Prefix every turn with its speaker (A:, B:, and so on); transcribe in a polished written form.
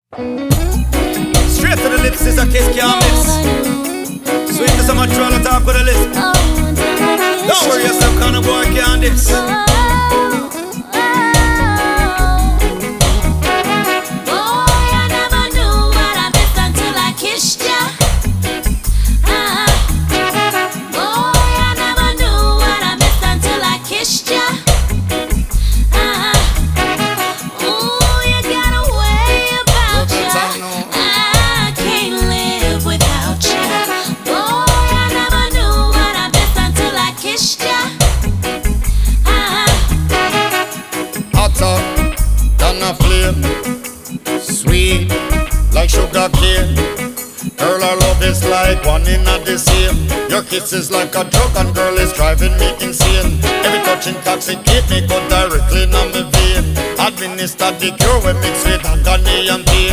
A: Straight to the lips is a kiss can't miss. Sweet to some troll talk with a list. Don't worry yourself, kind of boy can't this.
B: Sweet like sugar cane. Girl, our love is like one in a the same. Your kiss is like a drug and girl is driving me insane. Every touch intoxicate me, go directly in my vein. Administer the cure when mixed with agony and pain.